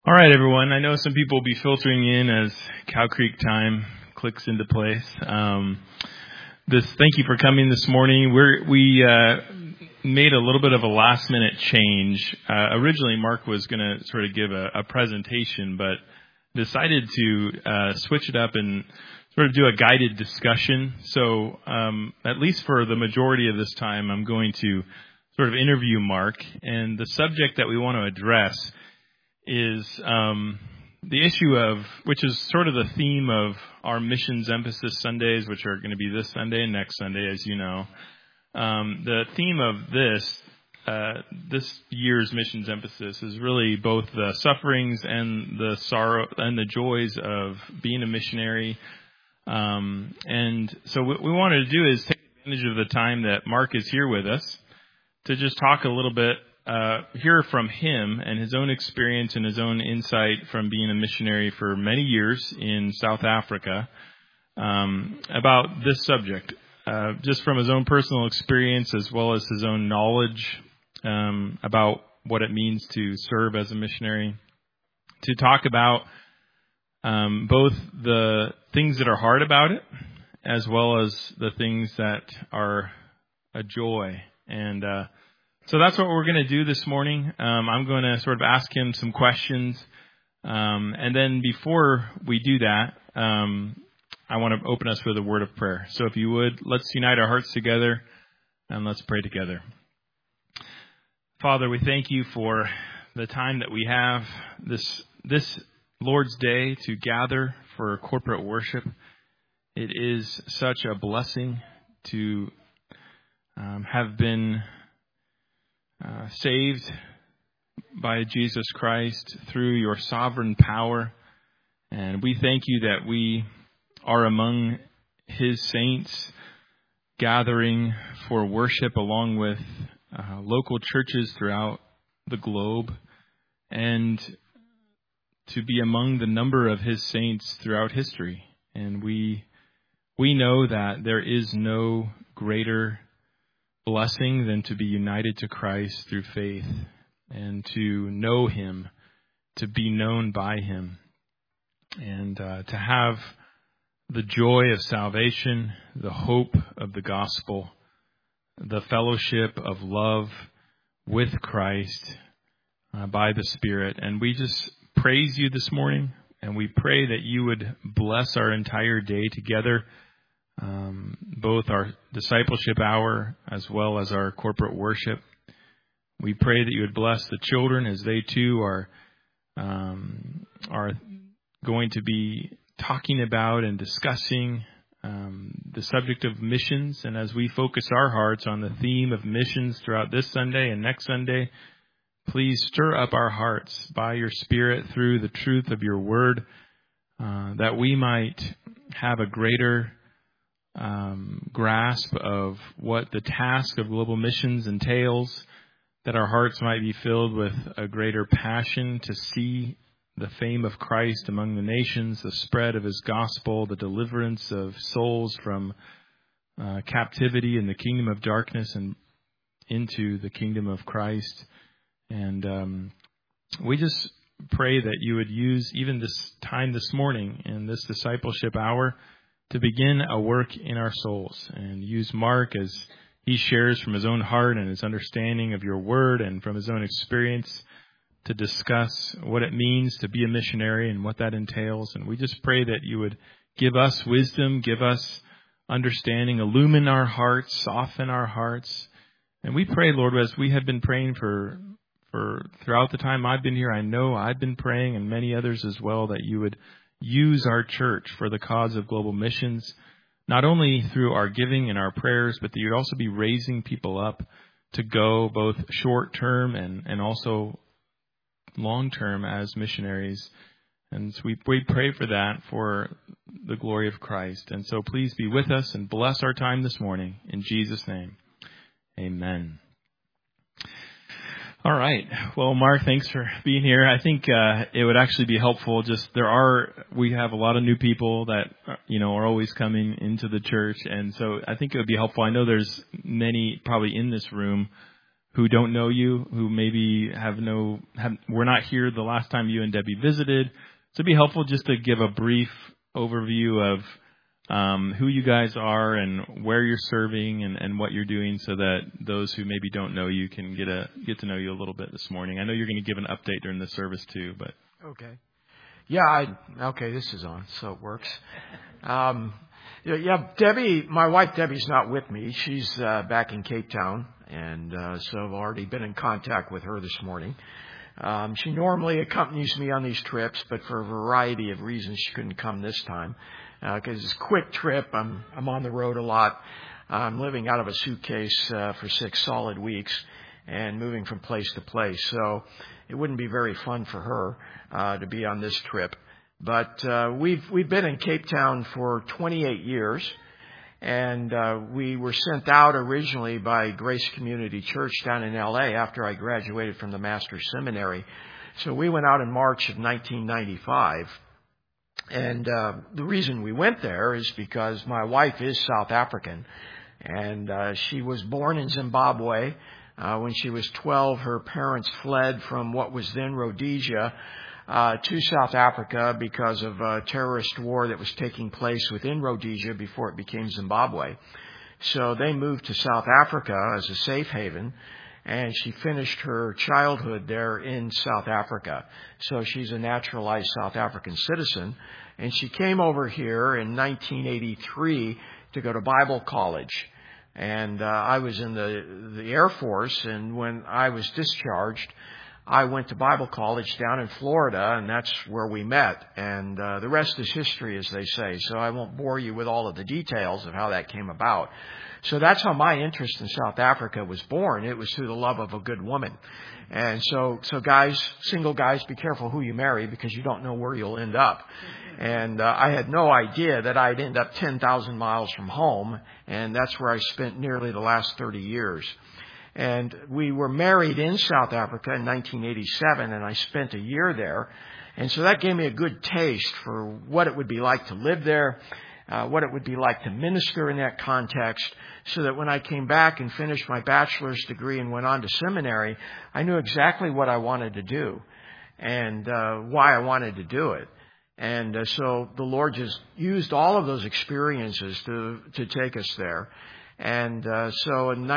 All right, everyone. I know some people will be filtering in as Cow Creek time clicks into place. Thank you for coming this morning. We made a little bit of a last minute change. Originally, Mark was going to sort of give a presentation, but decided to switch it up and sort of do a guided discussion. So, at least for the majority of this time, I'm going to sort of interview Mark, and the subject that we want to address is the issue of, which is sort of the theme of our Missions Emphasis Sundays, which are going to be this Sunday and next Sunday, as you know. The theme of this year's Missions Emphasis is really both the sufferings and the sorrow and the joys of being a missionary. And so what we wanted to do is take advantage of the time that Mark is here with us to just talk a little bit, hear from him and his own experience and his own insight from being a missionary for many years in South Africa, about this subject, just from his own personal experience as well as his own knowledge about what it means to serve as a missionary, to talk about both the things that are hard about it as well as the things that are a joy. And so that's what we're going to do this morning. I'm going to sort of ask him some questions. And then before we do that, I want to open us with a word of prayer. So if you would, let's unite our hearts together and let's pray together. Father, we thank you for the time that we have this Lord's Day to gather for corporate worship. It is such a blessing to have been saved by Jesus Christ through your sovereign power. And we thank you that we are among his saints gathering for worship along with local churches throughout the globe, and to be among the number of his saints throughout history. And we know that there is no greater blessing than to be united to Christ through faith and to know him, to be known by him, and to have the joy of salvation, the hope of the gospel, the fellowship of love with Christ by the Spirit. And we just praise you this morning, and we pray that you would bless our entire day together, both our discipleship hour as well as our corporate worship. We pray that you would bless the children as they too are going to be talking about and discussing the subject of missions. And as we focus our hearts on the theme of missions throughout this Sunday and next Sunday, please stir up our hearts by your Spirit through the truth of your word, that we might have a greater grasp of what the task of global missions entails, that our hearts might be filled with a greater passion to see the fame of Christ among the nations, the spread of his gospel, the deliverance of souls from captivity in the kingdom of darkness and into the kingdom of Christ. And we just pray that you would use even this time this morning in this discipleship hour to begin a work in our souls, and use Mark as he shares from his own heart and his understanding of your word and from his own experience to discuss what it means to be a missionary and what that entails. And we just pray that you would give us wisdom, give us understanding, illumine our hearts, soften our hearts. And we pray, Lord, as we have been praying for throughout the time I've been here, I know I've been praying, and many others as well, that you would use our church for the cause of global missions, not only through our giving and our prayers, but that you'd also be raising people up to go both short term and also long term as missionaries. And so we pray for that for the glory of Christ. And so please be with us and bless our time this morning. In Jesus' name, amen. All right. Well, Mark, thanks for being here. I think it would actually be helpful. We have a lot of new people that are always coming into the church, and so I think it would be helpful. I know there's many probably in this room who don't know you, who maybe were not here the last time you and Debbie visited. So it'd be helpful just to give a brief overview of who you guys are and where you're serving and what you're doing, so that those who maybe don't know you can get to know you a little bit this morning. I know you're going to give an update during the service too, but okay. Yeah, okay, this is on, so it works. Debbie, my wife Debbie's not with me. She's back in Cape Town, and so I've already been in contact with her this morning. She normally accompanies me on these trips, but for a variety of reasons she couldn't come this time. Because it's a quick trip. I'm on the road a lot. I'm living out of a suitcase for 6 solid weeks and moving from place to place. So it wouldn't be very fun for her to be on this trip. But we've been in Cape Town for 28 years, and we were sent out originally by Grace Community Church down in L.A. after I graduated from the Master's Seminary. So we went out in March of 1995. And the reason we went there is because my wife is South African, and she was born in Zimbabwe. When she was 12, her parents fled from what was then Rhodesia to South Africa because of a terrorist war that was taking place within Rhodesia before it became Zimbabwe. So they moved to South Africa as a safe haven, and she finished her childhood there in South Africa. So she's a naturalized South African citizen. And she came over here in 1983 to go to Bible college. And I was in the Air Force, and when I was discharged, I went to Bible college down in Florida, and that's where we met. And the rest is history, as they say. So I won't bore you with all of the details of how that came about. So that's how my interest in South Africa was born. It was through the love of a good woman. And so guys, single guys, be careful who you marry, because you don't know where you'll end up. And I had no idea that I'd end up 10,000 miles from home, and that's where I spent nearly the last 30 years. And we were married in South Africa in 1987, and I spent a year there. And so that gave me a good taste for what it would be like to live there, what it would be like to minister in that context, so that when I came back and finished my bachelor's degree and went on to seminary, I knew exactly what I wanted to do and why I wanted to do it. And so the Lord just used all of those experiences to take us there. And so in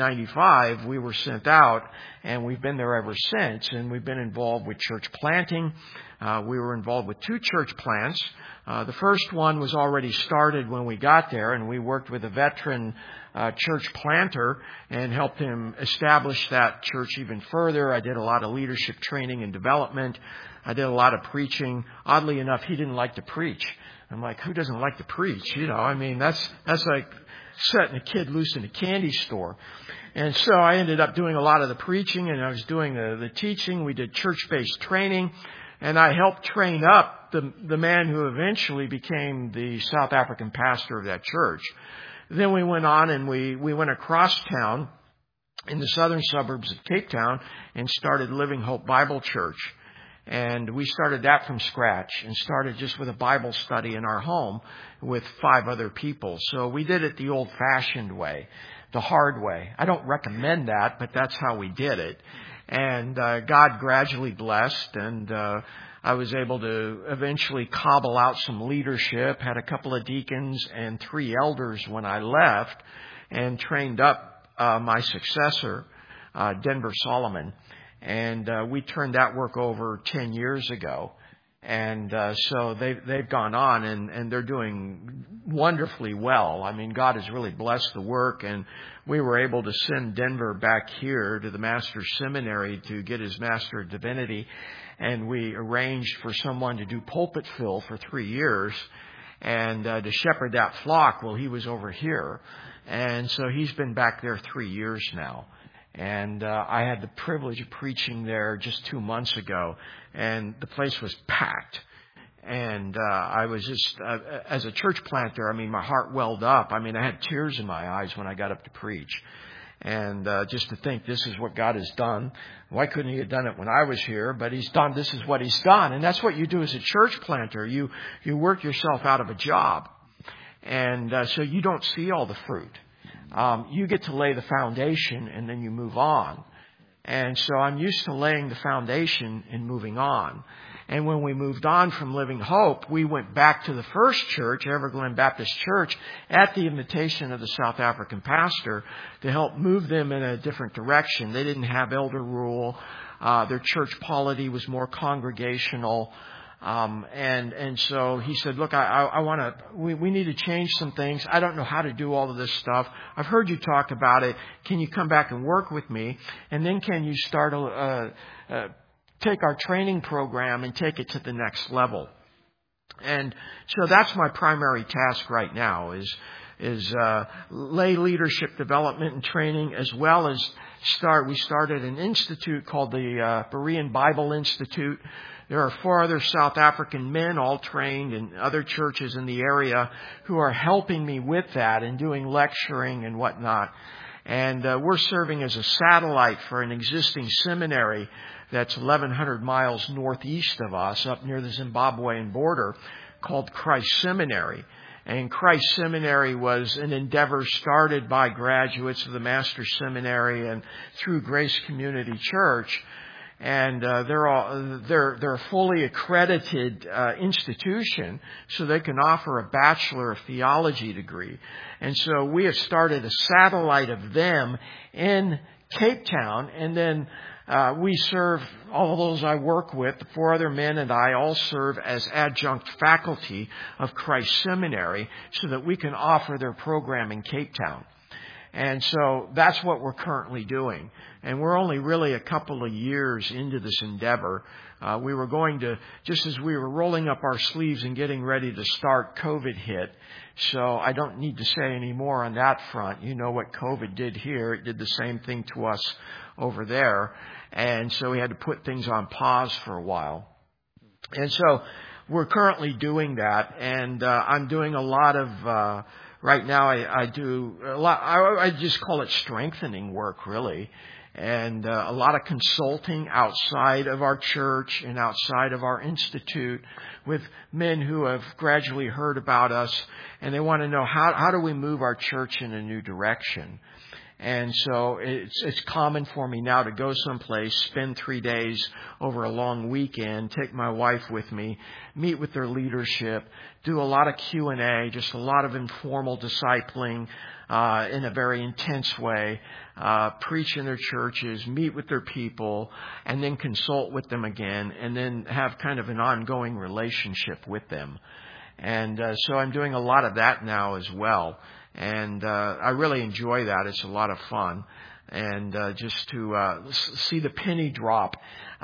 1995, we were sent out, and we've been there ever since. And we've been involved with church planting. We were involved with 2 church plants. The first one was already started when we got there, and we worked with a veteran church planter and helped him establish that church even further. I did a lot of leadership training and development. I did a lot of preaching. Oddly enough, he didn't like to preach. I'm like, who doesn't like to preach? You know, I mean, that's like setting a kid loose in a candy store. And so I ended up doing a lot of the preaching, and I was doing the teaching. We did church-based training, and I helped train up the man who eventually became the South African pastor of that church. Then we went on, and we went across town in the southern suburbs of Cape Town and started Living Hope Bible Church. And we started that from scratch and started just with a Bible study in our home with 5 other people. So we did it the old-fashioned way, the hard way. I don't recommend that, but that's how we did it. And God gradually blessed, and I was able to eventually cobble out some leadership, had a couple of deacons and 3 elders when I left, and trained up my successor, Denver Solomon. And we turned that work over 10 years ago. And so they've gone on, and they're doing wonderfully well. I mean, God has really blessed the work, and we were able to send Denver back here to the Master's Seminary to get his Master of Divinity. And we arranged for someone to do pulpit fill for 3 years and to shepherd that flock while he was over here. And so he's been back there 3 years now. And I had the privilege of preaching there just 2 months ago, and the place was packed. And I was just, as a church planter, I mean, my heart welled up. I mean, I had tears in my eyes when I got up to preach. And just to think this is what God has done. Why couldn't he have done it when I was here? But he's done, this is what he's done. And that's what you do as a church planter. You work yourself out of a job. And so you don't see all the fruit. You get to lay the foundation, and then you move on. And so I'm used to laying the foundation and moving on. And when we moved on from Living Hope, we went back to the first church, Everglen Baptist Church, at the invitation of the South African pastor to help move them in a different direction. They didn't have elder rule. Their church polity was more congregational. And so he said, look, we need to change some things. I don't know how to do all of this stuff. I've heard you talk about it. Can you come back and work with me? And then can you start take our training program and take it to the next level? And so that's my primary task right now is lay leadership development and training, as well as we started an institute called the Berean Bible Institute. There are 4 other South African men, all trained in other churches in the area, who are helping me with that and doing lecturing and whatnot. And we're serving as a satellite for an existing seminary that's 1,100 miles northeast of us, up near the Zimbabwean border, called Christ Seminary. And Christ Seminary was an endeavor started by graduates of the Master's Seminary and through Grace Community Church. And they're a fully accredited institution, so they can offer a Bachelor of Theology degree. And so we have started a satellite of them in Cape Town, and then we serve, all those I work with, the 4 other men and I all serve as adjunct faculty of Christ Seminary, so that we can offer their program in Cape Town. And so that's what we're currently doing. And we're only really a couple of years into this endeavor. We were going to, just as we were rolling up our sleeves and getting ready to start, COVID hit. So I don't need to say any more on that front. You know what COVID did here. It did the same thing to us over there. And so we had to put things on pause for a while. And so we're currently doing that. And I'm doing a lot of... Right now, I do a lot. I just call it strengthening work, really, and a lot of consulting outside of our church and outside of our institute with men who have gradually heard about us, and they want to know how do we move our church in a new direction. And so it's common for me now to go someplace, spend 3 days over a long weekend, take my wife with me, meet with their leadership, do a lot of Q&A, just a lot of informal discipling in a very intense way, preach in their churches, meet with their people, and then consult with them again, and then have kind of an ongoing relationship with them. And so I'm doing a lot of that now as well. And I really enjoy that. It's a lot of fun. And just to see the penny drop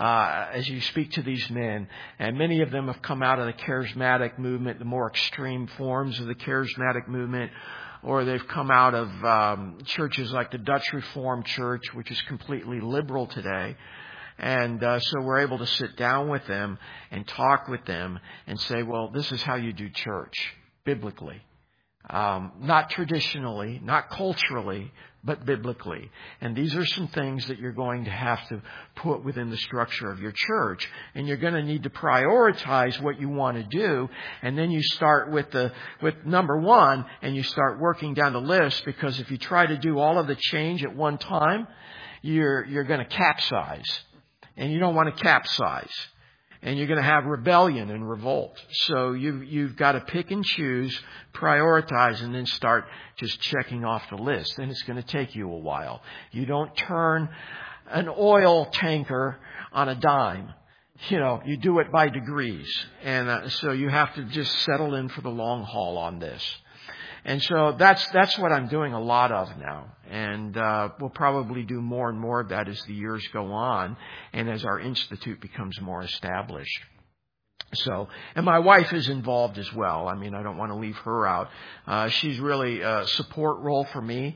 as you speak to these men. And many of them have come out of the charismatic movement, the more extreme forms of the charismatic movement. Or they've come out of churches like the Dutch Reformed Church, which is completely liberal today. And so we're able to sit down with them and talk with them and say, well, this is how you do church, biblically. Not traditionally, not culturally, but biblically. And these are some things that you're going to have to put within the structure of your church. And you're going to need to prioritize what you want to do. And then you start with number 1, and you start working down the list, because if you try to do all of the change at one time, you're going to capsize. And you don't want to capsize. And you're going to have rebellion and revolt. So you've got to pick and choose, prioritize, and then start just checking off the list. And it's going to take you a while. You don't turn an oil tanker on a dime. You do it by degrees. And so you have to just settle in for the long haul on this. And so that's what I'm doing a lot of now. And we'll probably do more and more of that as the years go on and as our institute becomes more established. So, and my wife is involved as well. I mean, I don't want to leave her out. She's really a support role for me,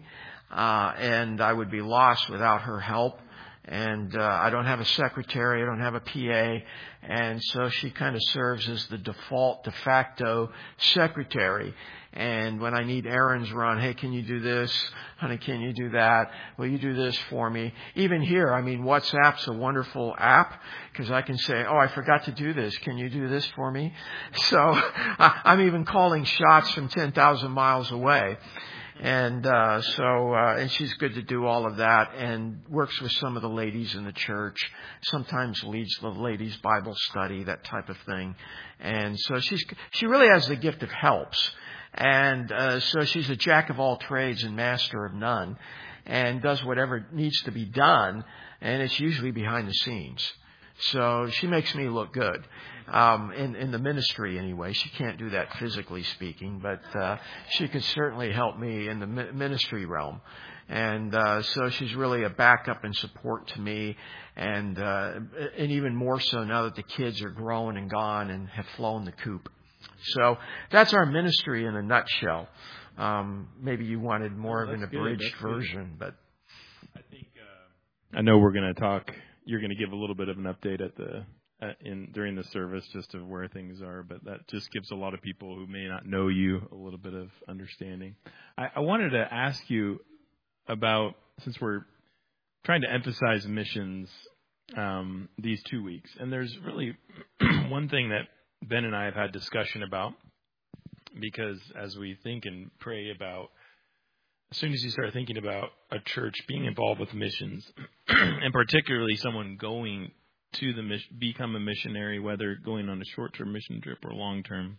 and I would be lost without her help. And I don't have a secretary, I don't have a PA, and so she kind of serves as the default, de facto secretary. And when I need errands run, hey, can you do this? Honey, can you do that? Will you do this for me? Even here, I mean, WhatsApp's a wonderful app, because I can say, oh, I forgot to do this. Can you do this for me? So I'm even calling shots from 10,000 miles away. And she's good to do all of that and works with some of the ladies in the church, sometimes leads the ladies' Bible study, that type of thing. And so she really has the gift of helps. And so she's a jack of all trades and master of none, and does whatever needs to be done, and it's usually behind the scenes. So she makes me look good. In the ministry anyway. She can't do that physically speaking, but she could certainly help me in the ministry realm. And so she's really a backup and support to me, and even more so now that the kids are grown and gone and have flown the coop. So that's our ministry in a nutshell. Maybe you wanted more of an abridged version, but I think I know we're going to talk. You're going to give a little bit of an update during the service, just of where things are, but that just gives a lot of people who may not know you a little bit of understanding. I wanted to ask you about, since we're trying to emphasize missions these 2 weeks, and there's really one thing that Ben and I have had discussion about, because as we think and pray about, as soon as you start thinking about a church being involved with missions, and particularly someone going to become a missionary, whether going on a short-term mission trip or long-term,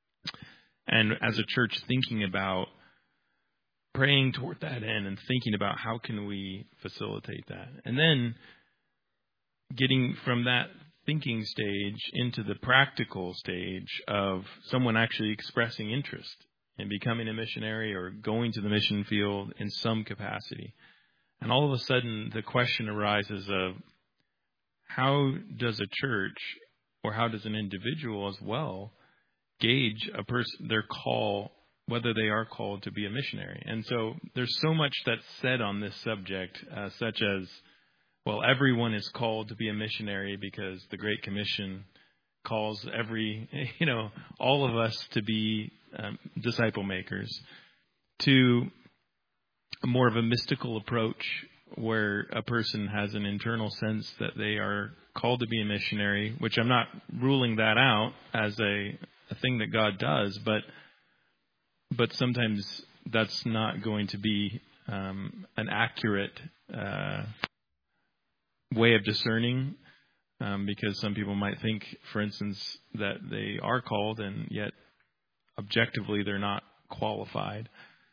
and as a church thinking about praying toward that end and thinking about how can we facilitate that, and then getting from that thinking stage into the practical stage of someone actually expressing interest in becoming a missionary or going to the mission field in some capacity. And all of a sudden the question arises of, how does a church, or how does an individual as well, gauge their call, whether they are called to be a missionary? And so there's so much that's said on this subject, such as, well, everyone is called to be a missionary because the Great Commission calls all of us to be disciple makers, to more of a mystical approach where a person has an internal sense that they are called to be a missionary, which I'm not ruling that out as a thing that God does, but sometimes that's not going to be an accurate way of discerning, because some people might think, for instance, that they are called and yet objectively they're not qualified.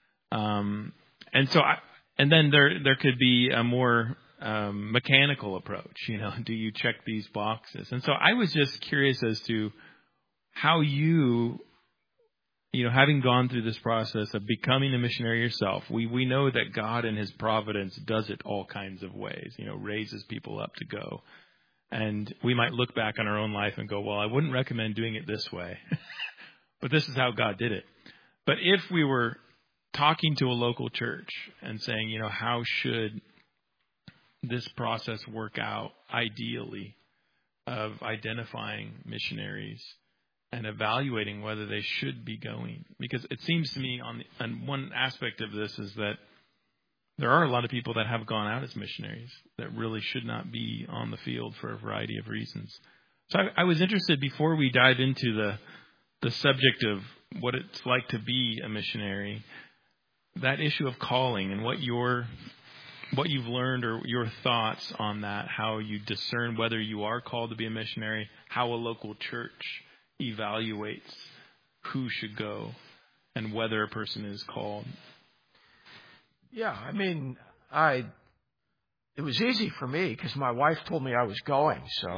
And then there could be a more mechanical approach. Do you check these boxes? And so I was just curious as to how you, having gone through this process of becoming a missionary yourself, we know that God in His providence does it all kinds of ways, raises people up to go. And we might look back on our own life and go, well, I wouldn't recommend doing it this way, but this is how God did it. But if we were talking to a local church and saying, how should this process work out ideally of identifying missionaries and evaluating whether they should be going? Because it seems to me on one aspect of this is that there are a lot of people that have gone out as missionaries that really should not be on the field for a variety of reasons. So I was interested, before we dive into the subject of what it's like to be a missionary, that issue of calling and what you've learned, or your thoughts on that, how you discern whether you are called to be a missionary, how a local church evaluates who should go and whether a person is called. Yeah, it was easy for me because my wife told me I was going. So,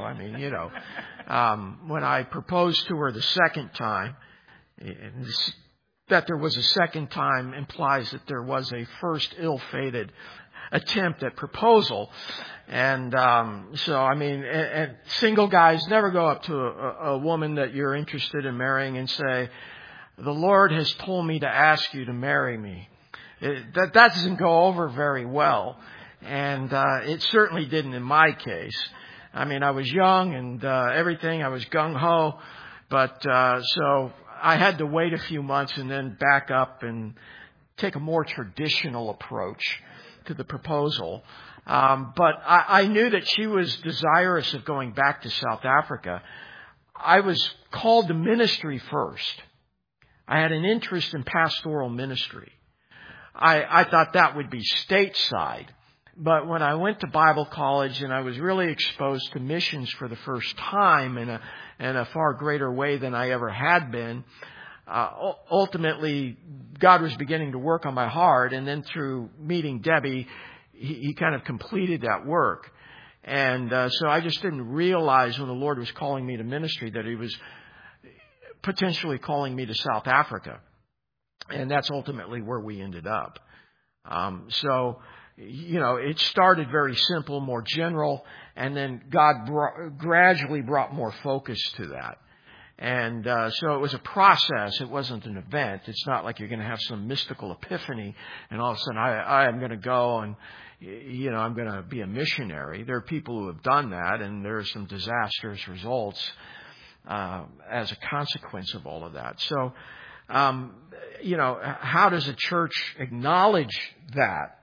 when I proposed to her the second time, that there was a second time implies that there was a first ill-fated attempt at proposal. And and single guys never go up to a woman that you're interested in marrying and say, the Lord has told me to ask you to marry me. That doesn't go over very well. And it certainly didn't in my case. I was young and everything. I was gung-ho. But so I had to wait a few months and then back up and take a more traditional approach to the proposal. But I knew that she was desirous of going back to South Africa. I was called to ministry first. I had an interest in pastoral ministry. I thought that would be stateside. But when I went to Bible college and I was really exposed to missions for the first time in a far greater way than I ever had been, ultimately God was beginning to work on my heart. And then through meeting Debbie, he kind of completed that work. And so I just didn't realize when the Lord was calling me to ministry that He was potentially calling me to South Africa. And that's ultimately where we ended up. It started very simple, more general, and then God gradually brought more focus to that. And so it was a process. It wasn't an event. It's not like you're going to have some mystical epiphany and all of a sudden I am going to go and, I'm going to be a missionary. There are people who have done that, and there are some disastrous results as a consequence of all of that. So, how does a church acknowledge that?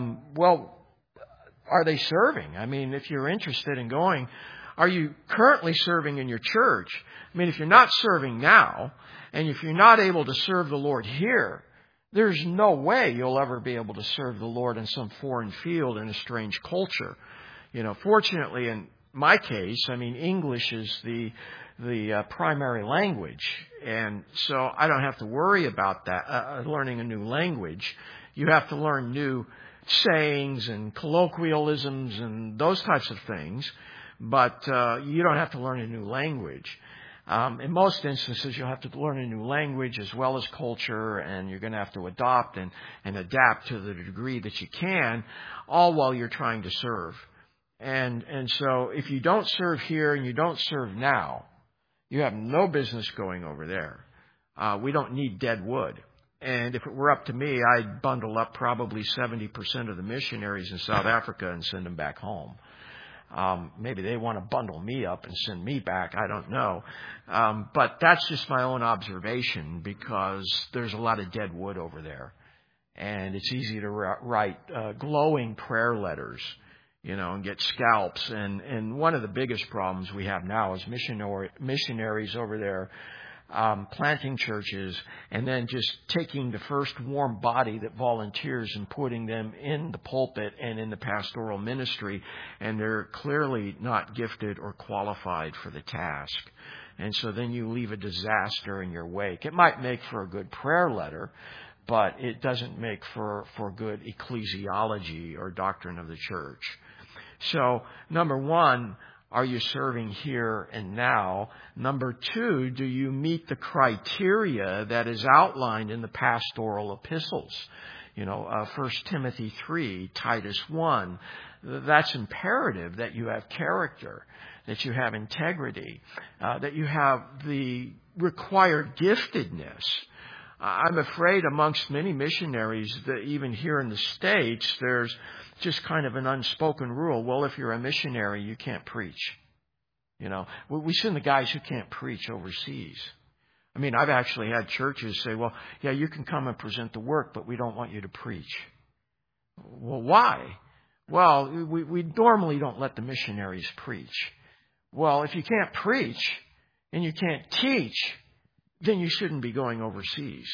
Are they serving? I mean, if you're interested in going, are you currently serving in your church? I mean, if you're not serving now, and if you're not able to serve the Lord here, there's no way you'll ever be able to serve the Lord in some foreign field in a strange culture. Fortunately, in my case, I mean, English is the primary language. And so I don't have to worry about that, learning a new language. You have to learn new sayings and colloquialisms and those types of things. But you don't have to learn a new language. In most instances, you'll have to learn a new language as well as culture, and you're going to have to adopt and adapt to the degree that you can, all while you're trying to serve. And so if you don't serve here and you don't serve now, you have no business going over there. We don't need dead wood. And if it were up to me, I'd bundle up probably 70% of the missionaries in South Africa and send them back home. Maybe they want to bundle me up and send me back. I don't know. But that's just my own observation, because there's a lot of dead wood over there. And it's easy to write glowing prayer letters, and get scalps. And one of the biggest problems we have now is missionaries over there planting churches and then just taking the first warm body that volunteers and putting them in the pulpit and in the pastoral ministry, and they're clearly not gifted or qualified for the task. And so then you leave a disaster in your wake. It might make for a good prayer letter, but it doesn't make for good ecclesiology or doctrine of the church. So, number one, are you serving here and now? Number two, do you meet the criteria that is outlined in the pastoral epistles? 1 Timothy 3, Titus 1. That's imperative that you have character, that you have integrity, that you have the required giftedness. I'm afraid amongst many missionaries that even here in the States, there's just kind of an unspoken rule. Well, if you're a missionary, you can't preach. We send the guys who can't preach overseas. I mean, I've actually had churches say, well, yeah, you can come and present the work, but we don't want you to preach. Well, why? Well, we normally don't let the missionaries preach. Well, if you can't preach and you can't teach, then you shouldn't be going overseas.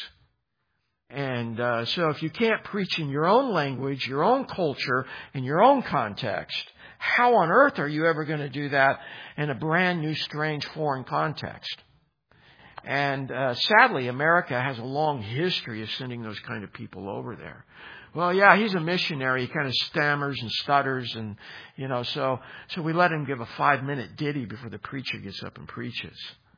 And so if you can't preach in your own language, your own culture, in your own context, how on earth are you ever going to do that in a brand new, strange, foreign context? And sadly, America has a long history of sending those kind of people over there. Well, yeah, he's a missionary. He kind of stammers and stutters, and so we let him give a 5-minute ditty before the preacher gets up and preaches.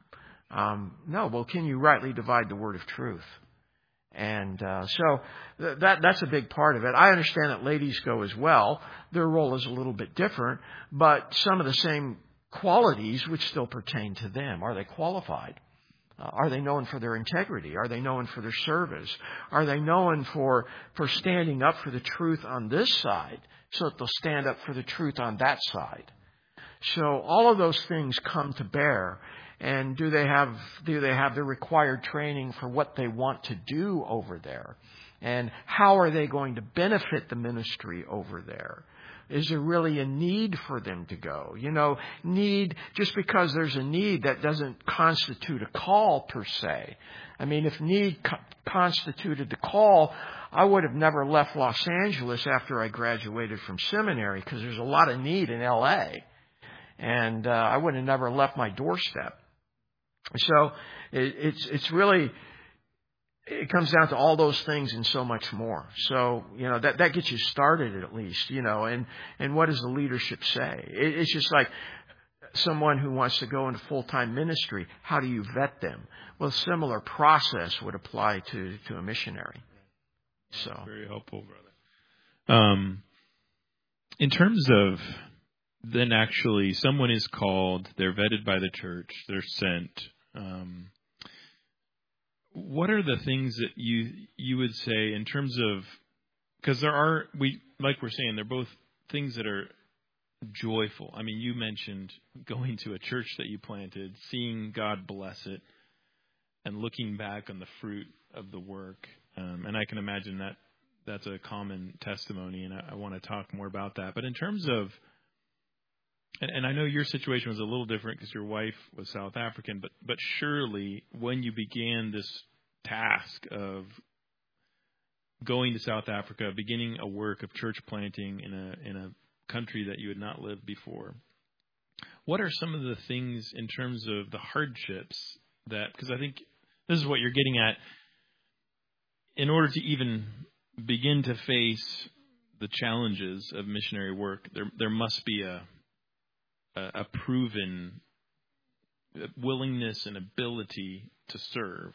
No, well, can you rightly divide the word of truth? And so that's a big part of it. I understand that ladies go as well. Their role is a little bit different, but some of the same qualities would still pertain to them. Are they qualified? Are they known for their integrity? Are they known for their service? Are they known for standing up for the truth on this side so that they'll stand up for the truth on that side? So all of those things come to bear. And do they have the required training for what they want to do over there? And how are they going to benefit the ministry over there? Is there really a need for them to go? Need, just because there's a need, that doesn't constitute a call per se. I mean, if need constituted the call, I would have never left Los Angeles after I graduated from seminary, because there's a lot of need in L.A. And I would have never left my doorstep. So it's really, it comes down to all those things and so much more. So, that gets you started at least, and what does the leadership say? It's just like someone who wants to go into full-time ministry. How do you vet them? Well, a similar process would apply to a missionary. So very helpful, brother. In terms of then actually someone is called, they're vetted by the church, they're sent. What are the things that you would say in terms of, because like we're saying, they're both things that are joyful. I mean, you mentioned going to a church that you planted, seeing God bless it, and looking back on the fruit of the work. And I can imagine that that's a common testimony, and I want to talk more about that. But in terms of, and I know your situation was a little different because your wife was South African, but surely when you began this task of going to South Africa, beginning a work of church planting in a country that you had not lived before, what are some of the things in terms of the hardships that, because I think this is what you're getting at, in order to even begin to face the challenges of missionary work, there must be a proven willingness and ability to serve.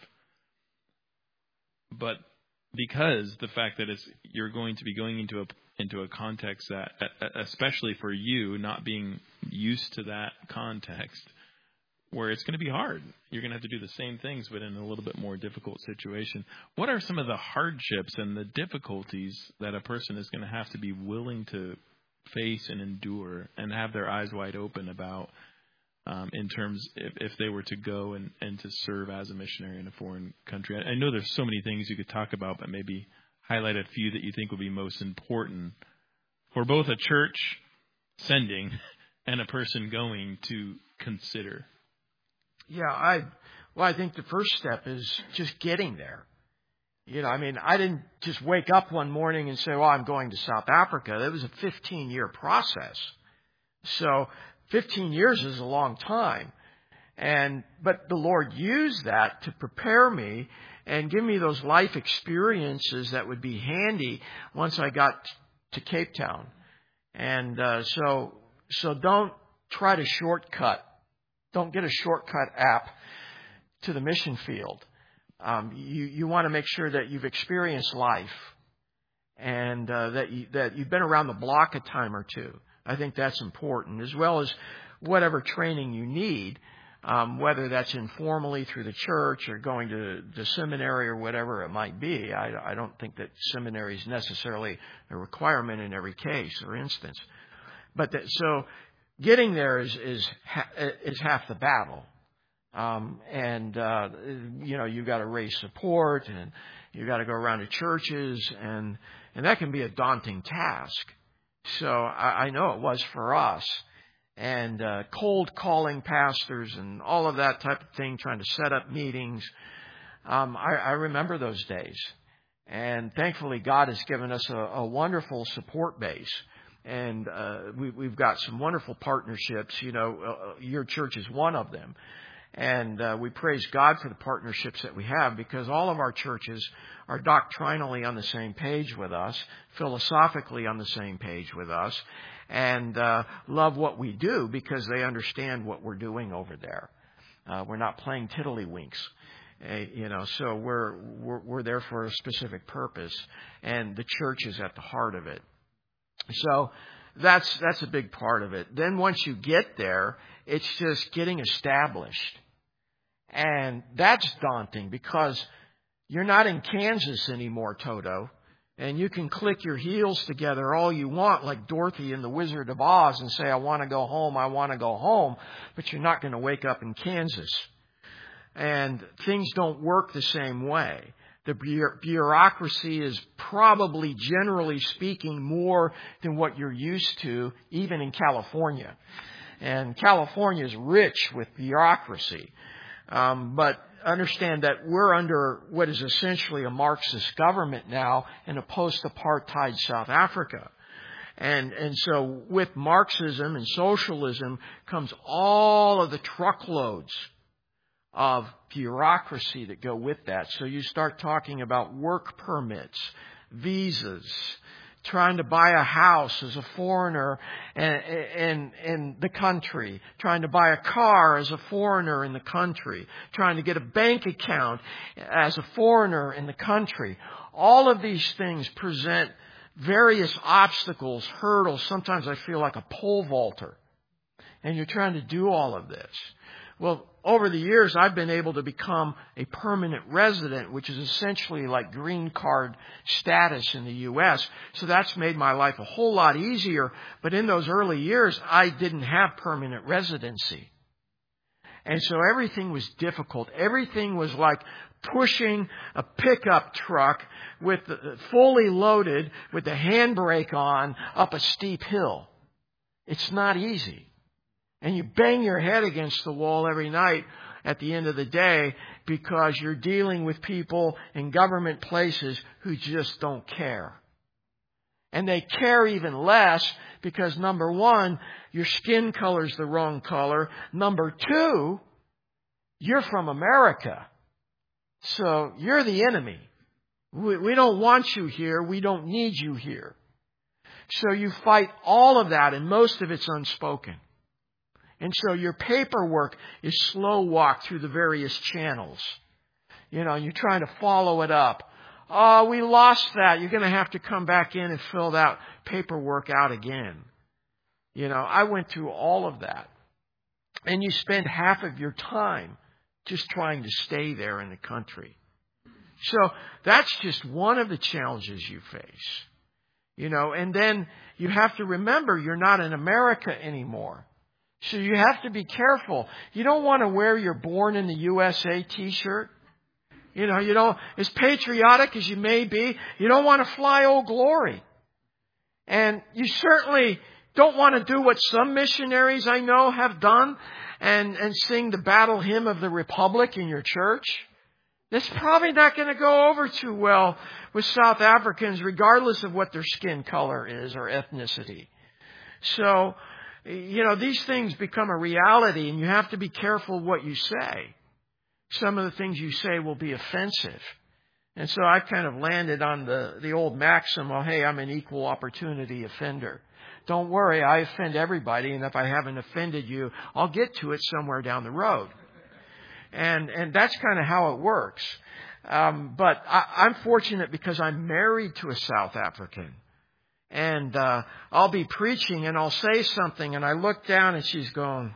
But because the fact that you're going to be going into a context that, especially for you, not being used to that context, where it's going to be hard. You're going to have to do the same things, but in a little bit more difficult situation. What are some of the hardships and the difficulties that a person is going to have to be willing to face and endure and have their eyes wide open about in terms if they were to go and to serve as a missionary in a foreign country? I know there's so many things you could talk about, but maybe highlight a few that you think would be most important for both a church sending and a person going to consider. Yeah, I think the first step is just getting there. I didn't just wake up one morning and say, well, I'm going to South Africa. That was a 15-year process. So 15 years is a long time. But the Lord used that to prepare me and give me those life experiences that would be handy once I got to Cape Town. And so don't try to shortcut. Don't get a shortcut app to the mission field. You want to make sure that you've experienced life and that you've been around the block a time or two. I think that's important, as well as whatever training you need, whether that's informally through the church or going to the seminary or whatever it might be. I don't think that seminary is necessarily a requirement in every case or instance. But so getting there is half the battle. You've got to raise support, and you've got to go around to churches, and that can be a daunting task. So I know it was for us. And cold calling pastors and all of that type of thing, trying to set up meetings. I remember those days. And thankfully, God has given us a wonderful support base. And we've got some wonderful partnerships. Your church is one of them. And we praise God for the partnerships that we have, because all of our churches are doctrinally on the same page with us, philosophically on the same page with us, and love what we do because they understand what we're doing over there. We're not playing tiddlywinks. So we're there for a specific purpose, and the church is at the heart of it. So that's a big part of it. Then once you get there, it's just getting established. And that's daunting because you're not in Kansas anymore, Toto. And you can click your heels together all you want, like Dorothy in The Wizard of Oz, and say, I want to go home, I want to go home. But you're not going to wake up in Kansas. And things don't work the same way. The bureaucracy is probably, generally speaking, more than what you're used to, even in California. And California is rich with bureaucracy. But understand that we're under what is essentially a Marxist government now in a post-apartheid South Africa. And so with Marxism and socialism comes all of the truckloads of bureaucracy that go with that. So you start talking about work permits, visas, trying to buy a house as a foreigner in the country, trying to buy a car as a foreigner in the country, trying to get a bank account as a foreigner in the country. All of these things present various obstacles, hurdles. Sometimes I feel like a pole vaulter. And you're trying to do all of this. Well, over the years, I've been able to become a permanent resident, which is essentially like green card status in the U.S. So that's made my life a whole lot easier. But in those early years, I didn't have permanent residency. And so everything was difficult. Everything was like pushing a pickup truck with fully loaded with the handbrake on up a steep hill. It's not easy. And you bang your head against the wall every night at the end of the day because you're dealing with people in government places who just don't care. And they care even less because, number one, your skin color's the wrong color. Number two, you're from America. So you're the enemy. We don't want you here. We don't need you here. So you fight all of that, and most of it's unspoken. And so your paperwork is slow walk through the various channels. You know, you're trying to follow it up. Oh, we lost that. You're going to have to come back in and fill that paperwork out again. You know, I went through all of that. And you spend half of your time just trying to stay there in the country. So that's just one of the challenges you face. You know, and then you have to remember you're not in America anymore. So you have to be careful. You don't want to wear your Born in the USA t-shirt. You know, as patriotic as you may be, you don't want to fly Old Glory. And you certainly don't want to do what some missionaries I know have done and sing the battle hymn of the Republic in your church. That's probably not going to go over too well with South Africans, regardless of what their skin color is or ethnicity. So, you know, these things become a reality, and you have to be careful what you say. Some of the things you say will be offensive. And so I kind of landed on the old maxim, oh, hey, I'm an equal opportunity offender. Don't worry, I offend everybody, and if I haven't offended you, I'll get to it somewhere down the road. And that's kind of how it works. But I'm fortunate because I'm married to a South African. And I'll be preaching and I'll say something and I look down and she's going.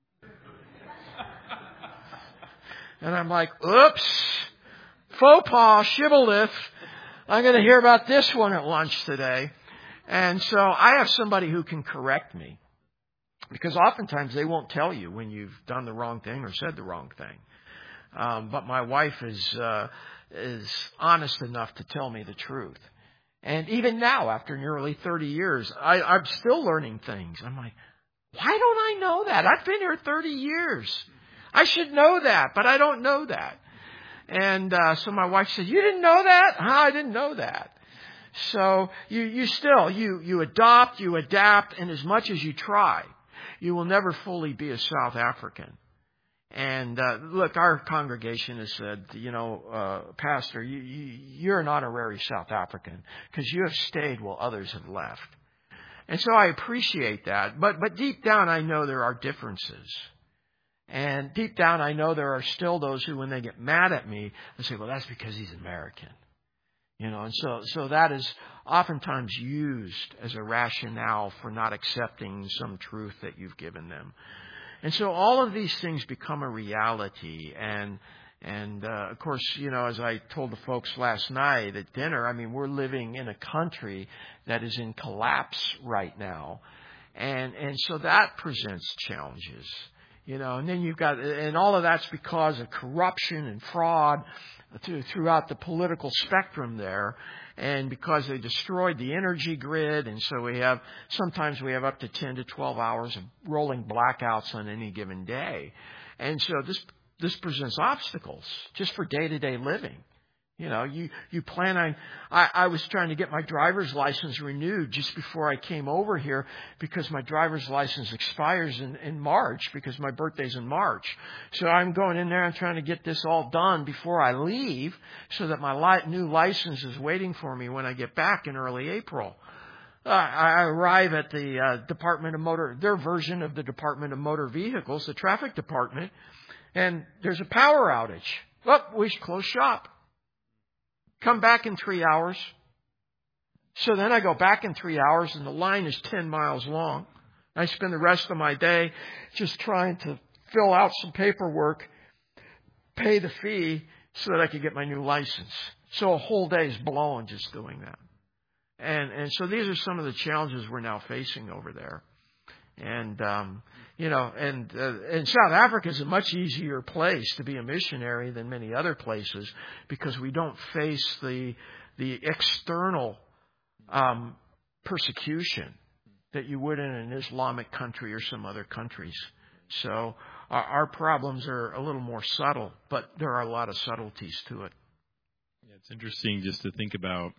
And I'm like, oops, faux pas, shibboleth. I'm going to hear about this one at lunch today. And so I have somebody who can correct me. Because oftentimes they won't tell you when you've done the wrong thing or said the wrong thing. But my wife is honest enough to tell me the truth. And even now, after nearly 30 years, I'm still learning things. I'm like, why don't I know that? I've been here 30 years. I should know that, but I don't know that. And so my wife said, you didn't know that? I didn't know that. So you still adopt, you adapt, and as much as you try, you will never fully be a South African. And look, our congregation has said, Pastor, you're an honorary South African because you have stayed while others have left. And so I appreciate that. But deep down, I know there are differences. And deep down, I know there are still those who, when they get mad at me, they say, well, that's because he's American. You know, and so that is oftentimes used as a rationale for not accepting some truth that you've given them. And so all of these things become a reality. And of course, you know, as I told the folks last night at dinner, I mean, we're living in a country that is in collapse right now. And so that presents challenges. And then you've got, and all of that's because of corruption and fraud throughout the political spectrum there, and because they destroyed the energy grid, and so sometimes we have up to 10 to 12 hours of rolling blackouts on any given day. And so this presents obstacles just for day-to-day living. You plan on, I was trying to get my driver's license renewed just before I came over here because my driver's license expires in March because my birthday's in March. So I'm going in there and trying to get this all done before I leave so that my new license is waiting for me when I get back in early April. I arrive at the their version of the Department of Motor Vehicles, the traffic department, and there's a power outage. Oh, we should close shop. Come back in 3 hours. So then I go back in 3 hours and the line is 10 miles long. I spend the rest of my day just trying to fill out some paperwork, pay the fee so that I could get my new license. So a whole day's blown just doing that. And so these are some of the challenges we're now facing over there. And, and South Africa is a much easier place to be a missionary than many other places because we don't face the external persecution that you would in an Islamic country or some other countries. So our problems are a little more subtle, but there are a lot of subtleties to it. Yeah, it's interesting just to think about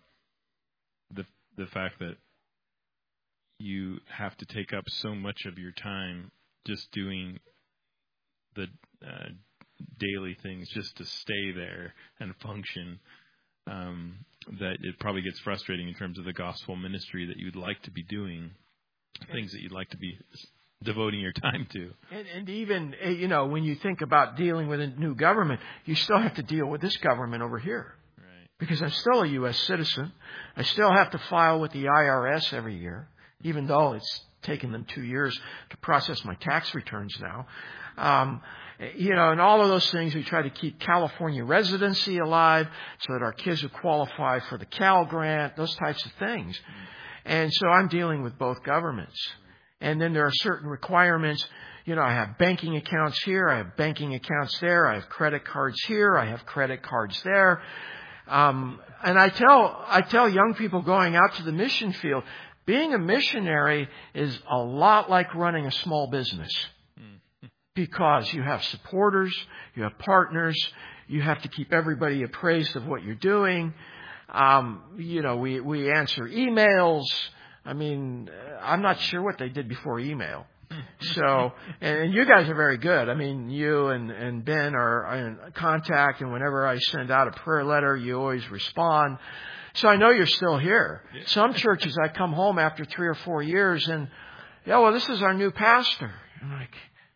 the fact that you have to take up so much of your time just doing the daily things just to stay there and function, that it probably gets frustrating in terms of the gospel ministry that you'd like to be doing, things that you'd like to be devoting your time to. And even, when you think about dealing with a new government, you still have to deal with this government over here. Right. Because I'm still a U.S. citizen. I still have to file with the IRS every year, even though it's taken them 2 years to process my tax returns now. And all of those things, we try to keep California residency alive so that our kids would qualify for the Cal Grant, those types of things. And so I'm dealing with both governments. And then there are certain requirements. I have banking accounts here, I have banking accounts there, I have credit cards here, I have credit cards there. And I tell young people going out to the mission field, being a missionary is a lot like running a small business because you have supporters, you have partners, you have to keep everybody appraised of what you're doing. We answer emails. I mean, I'm not sure what they did before email. So, and you guys are very good. I mean, you and Ben are in contact, and whenever I send out a prayer letter, you always respond. So I know you're still here. Yeah. Some churches, I come home after 3 or 4 years and, this is our new pastor. I'm like,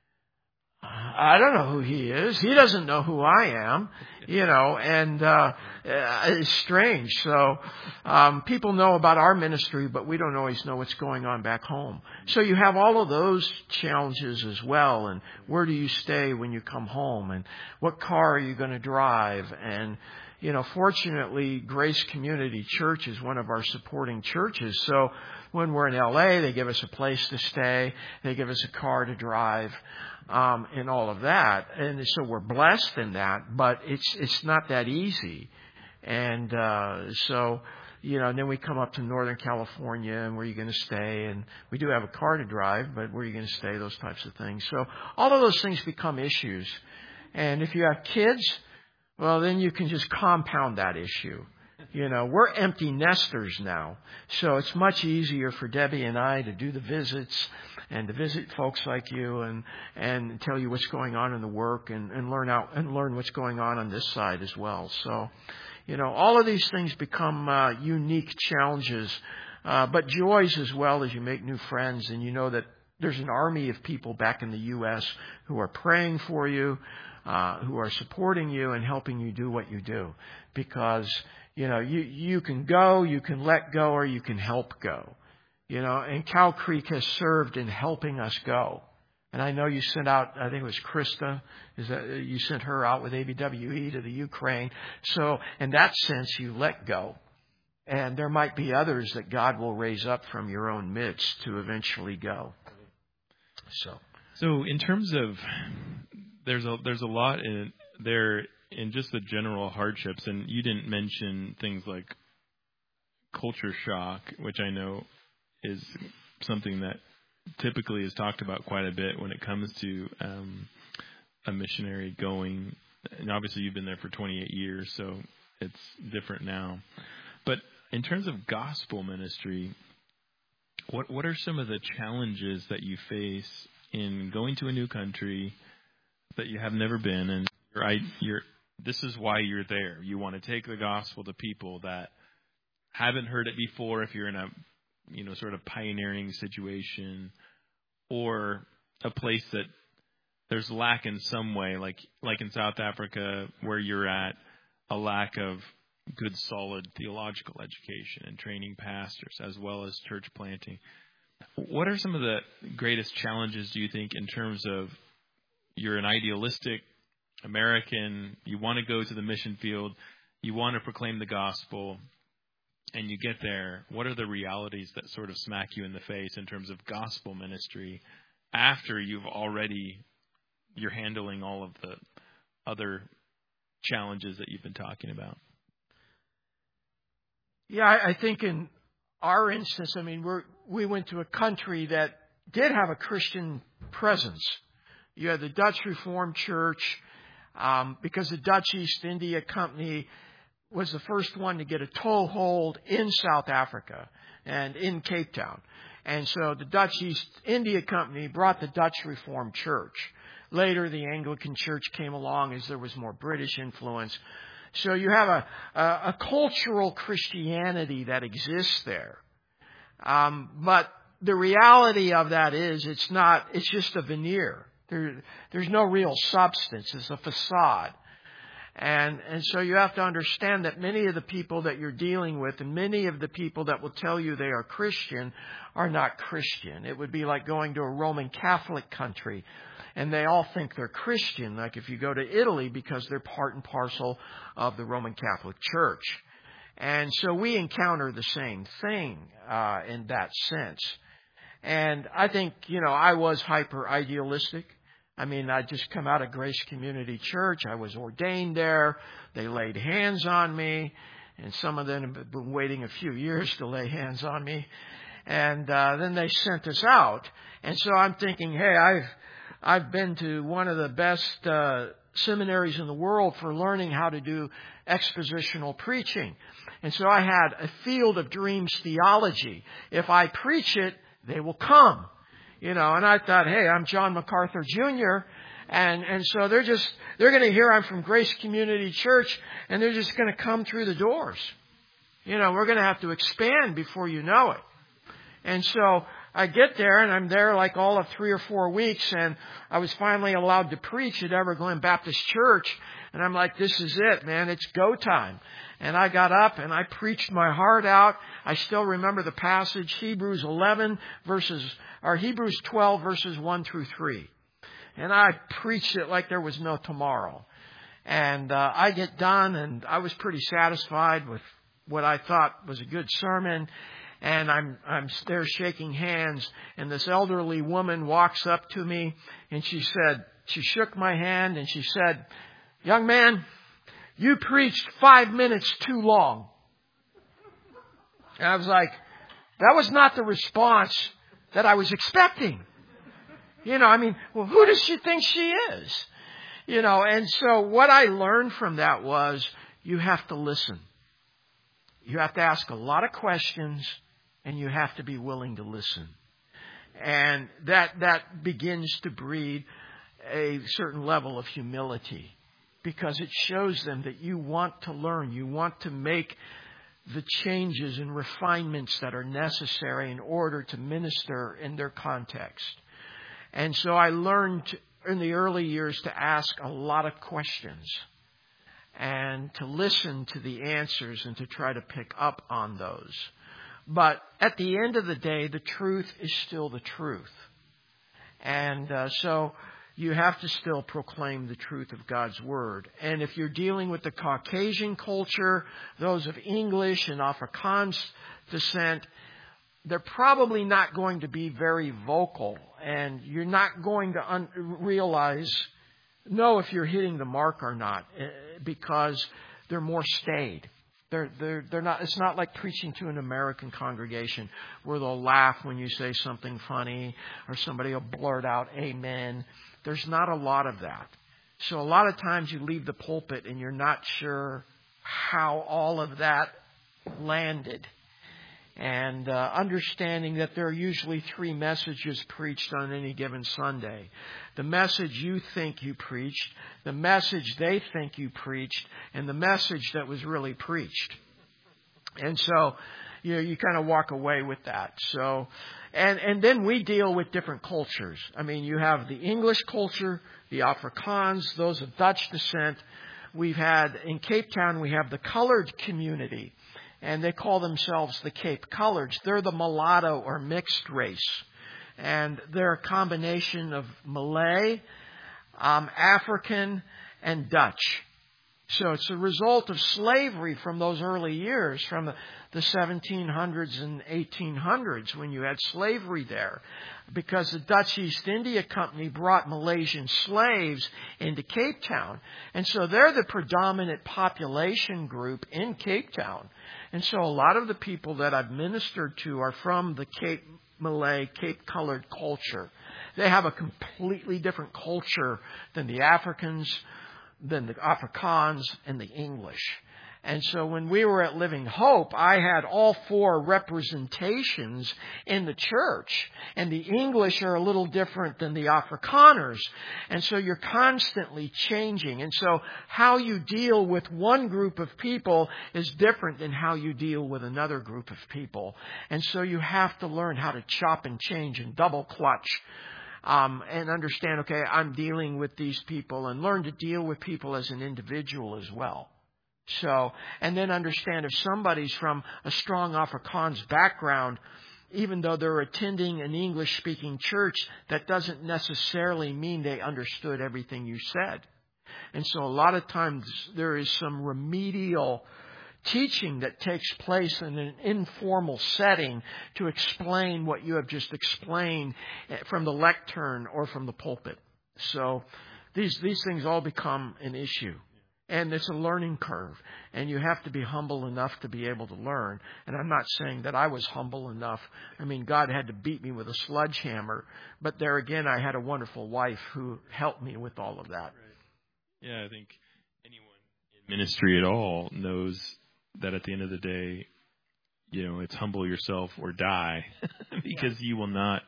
I don't know who he is. He doesn't know who I am, and it's strange. So people know about our ministry, but we don't always know what's going on back home. So you have all of those challenges as well. And where do you stay when you come home? And what car are you going to drive? And fortunately, Grace Community Church is one of our supporting churches. So when we're in LA, they give us a place to stay. They give us a car to drive, and all of that. And so we're blessed in that, but it's not that easy. And so, and then we come up to Northern California, and where are you going to stay? And we do have a car to drive, but where are you going to stay? Those types of things. So all of those things become issues. And if you have kids, well, then you can just compound that issue. We're empty nesters now. So it's much easier for Debbie and I to do the visits and to visit folks like you and tell you what's going on in the work and learn what's going on this side as well. So, all of these things become unique challenges, but joys as well as you make new friends and you know that there's an army of people back in the U.S. who are praying for you, who are supporting you and helping you do what you do. Because, you can go, you can let go, or you can help go. And Cow Creek has served in helping us go. And I know you sent out, I think it was Krista, you sent her out with ABWE to the Ukraine. So in that sense, you let go. And there might be others that God will raise up from your own midst to eventually go. So. So in terms of, there's a lot in there in just the general hardships, and you didn't mention things like culture shock, which I know is something that typically is talked about quite a bit when it comes to a missionary going. And obviously you've been there for 28 years, so it's different now. But in terms of gospel ministry, what are some of the challenges that you face in going to a new country that you have never been, and this is why you're there. You want to take the gospel to people that haven't heard it before, if you're in a sort of pioneering situation, or a place that there's lack in some way, like in South Africa where you're at, a lack of good, solid theological education and training pastors as well as church planting. What are some of the greatest challenges, do you think, in terms of you're an idealistic American, you want to go to the mission field, you want to proclaim the gospel, and you get there, what are the realities that sort of smack you in the face in terms of gospel ministry after you're handling all of the other challenges that you've been talking about? Yeah, I think in our instance, we went to a country that did have a Christian presence. You had the Dutch Reformed Church, because the Dutch East India Company was the first one to get a toehold in South Africa and in Cape Town. And so the Dutch East India Company brought the Dutch Reformed Church. Later, the Anglican Church came along as there was more British influence. So you have a cultural Christianity that exists there. But the reality of that is it's just a veneer. There's no real substance. It's a facade. And so you have to understand that many of the people that you're dealing with and many of the people that will tell you they are Christian are not Christian. It would be like going to a Roman Catholic country and they all think they're Christian, like if you go to Italy, because they're part and parcel of the Roman Catholic Church. And so we encounter the same thing in that sense. And I think, I was hyper idealistic. I'd just come out of Grace Community Church. I was ordained there. They laid hands on me. And some of them have been waiting a few years to lay hands on me. And then they sent us out. And so I'm thinking, hey, I've been to one of the best seminaries in the world for learning how to do expositional preaching. And so I had a field of dreams theology. If I preach it, they will come. And I thought, hey, I'm John MacArthur Jr. And so they're going to hear I'm from Grace Community Church and they're just going to come through the doors. We're going to have to expand before you know it. And so I get there and I'm there like all of 3 or 4 weeks, and I was finally allowed to preach at Everglen Baptist Church. And I'm like, this is it, man. It's go time. And I got up and I preached my heart out. I still remember the passage, Hebrews 12 verses 1 through 3. And I preached it like there was no tomorrow. And I get done and I was pretty satisfied with what I thought was a good sermon. And I'm there shaking hands, and this elderly woman walks up to me and she shook my hand and she said, "Young man, you preached 5 minutes too long." And I was like, that was not the response that I was expecting. Well, who does she think she is? And so what I learned from that was you have to listen. You have to ask a lot of questions and you have to be willing to listen. And that begins to breed a certain level of humility, because it shows them that you want to learn. You want to make the changes and refinements that are necessary in order to minister in their context. And so I learned in the early years to ask a lot of questions and to listen to the answers and to try to pick up on those. But at the end of the day, the truth is still the truth. And so you have to still proclaim the truth of God's Word. And if you're dealing with the Caucasian culture, those of English and Afrikaans descent, they're probably not going to be very vocal, and you're not going to know if you're hitting the mark or not, because they're more staid. They're not. It's not like preaching to an American congregation where they'll laugh when you say something funny, or somebody will blurt out "Amen." There's not a lot of that. So a lot of times you leave the pulpit and you're not sure how all of that landed. And understanding that there are usually 3 messages preached on any given Sunday. The message you think you preached, the message they think you preached, and the message that was really preached. And so, you kind of walk away with that. So, and then we deal with different cultures. I mean, you have the English culture, the Afrikaans, those of Dutch descent. In Cape Town, we have the colored community. And they call themselves the Cape Coloreds. They're the mulatto or mixed race. And they're a combination of Malay, African, and Dutch. So it's a result of slavery from those early years, from the 1700s and 1800s, when you had slavery there. Because the Dutch East India Company brought Malaysian slaves into Cape Town. And so they're the predominant population group in Cape Town. And so a lot of the people that I've ministered to are from the Cape Malay, Cape Colored culture. They have a completely different culture than the Africans, than the Afrikaans, and the English. And so when we were at Living Hope, I had all 4 representations in the church. And the English are a little different than the Afrikaners. And so you're constantly changing. And so how you deal with one group of people is different than how you deal with another group of people. And so you have to learn how to chop and change and double clutch. And understand, okay, I'm dealing with these people, and learn to deal with people as an individual as well. So, and then understand if somebody's from a strong Afrikaans background, even though they're attending an English-speaking church, that doesn't necessarily mean they understood everything you said. And so a lot of times there is some remedial teaching that takes place in an informal setting to explain what you have just explained from the lectern or from the pulpit. So these things all become an issue. And it's a learning curve. And you have to be humble enough to be able to learn. And I'm not saying that I was humble enough. I mean, God had to beat me with a sledgehammer. But there again, I had a wonderful wife who helped me with all of that. Right. Yeah, I think anyone in ministry at all knows that at the end of the day, it's humble yourself or die. Because you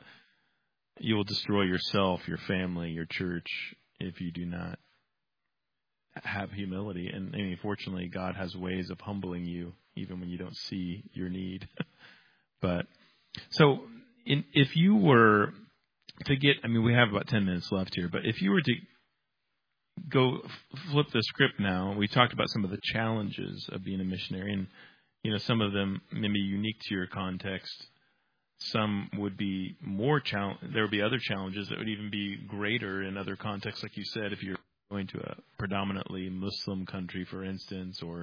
will destroy yourself, your family, your church, if you do not have humility. And fortunately, God has ways of humbling you even when you don't see your need. But so if you were to get, we have about 10 minutes left here, but if you were to go flip the script now, we talked about some of the challenges of being a missionary, and some of them may be unique to your context. Some would be there would be other challenges that would even be greater in other contexts, like you said, if you're going to a predominantly Muslim country, for instance, or